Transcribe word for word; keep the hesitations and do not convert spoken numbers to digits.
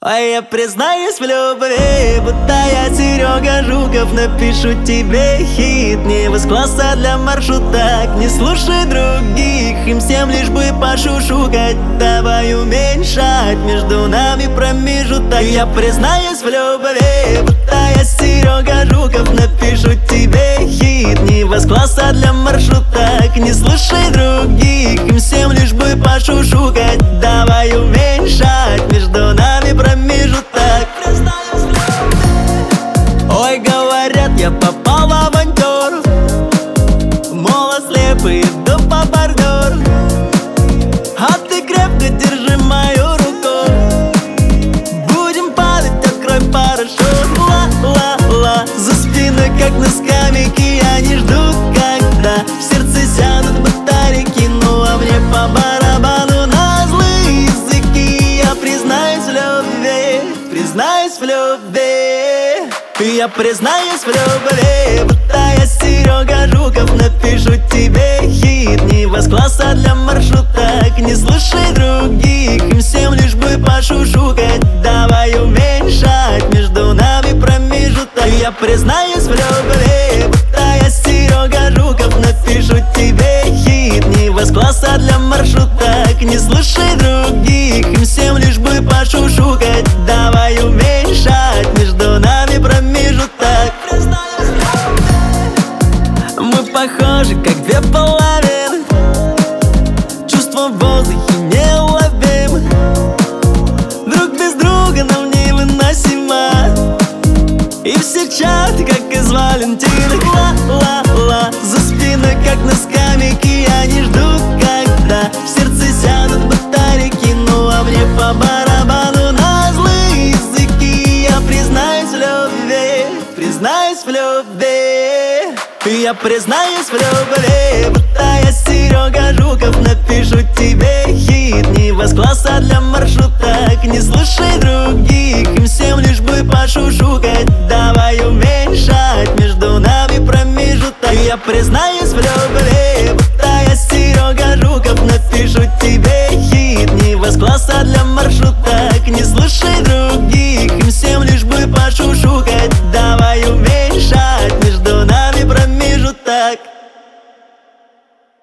А я признаюсь в любви, будто я Серега Жуков. Напишу тебе хит, не из класса для маршруток. Не слушай других, им всем лишь бы пошушукать. Давай уменьшать между нами промежуток. Я признаюсь в любви, будто я Серега Жуков. Напишу тебе хит, не из класса для маршруток. Не слушай других, им всем лишь бы пошушукать. Давай уменьшать между нами промежуток. Ой, говорят, я попал в авантюр, мол, слепый, иду по бордюр. А ты крепко держи мою руку, будем падать, открой парашют. Ла-ла-ла, за спиной, как на скамейке, они ждут, когда в сердце сядут батарейки. Ну а мне по барабану на злые языки. Я признаюсь в любви, признаюсь в любви. Я признаюсь в любви, будто я Серега Жуков. Напишу тебе хит, не из класса для маршруток. Не слушай других, им всем лишь бы пошушукать. Давай уменьшать между нами промежуток. Я признаюсь в любви, будто я Серега Жуков. Напишу тебе хит, не из класса для маршруток. Не слушай других, им всем лишь бы пошушукать. Давай уменьшать между нами промежуток. Мы похожи, как две половины, чувства в воздухе неуловимы. Друг без друга нам невыносимо, и все чаты, как из Валентины. Ла-ла-ла, за спиной, как на скамейке, они ждут, когда в сердце сядут батарейки. Ну а мне по барабану на злые языки. Я признаюсь в любви, признаюсь в любви. Я признаюсь в любви, будто я Серега Жуков. Напишу тебе хит, не из класса для маршруток. Не слушай других, им всем лишь бы пошушукать. Давай уменьшать между нами промежуток. Я признаюсь в любви.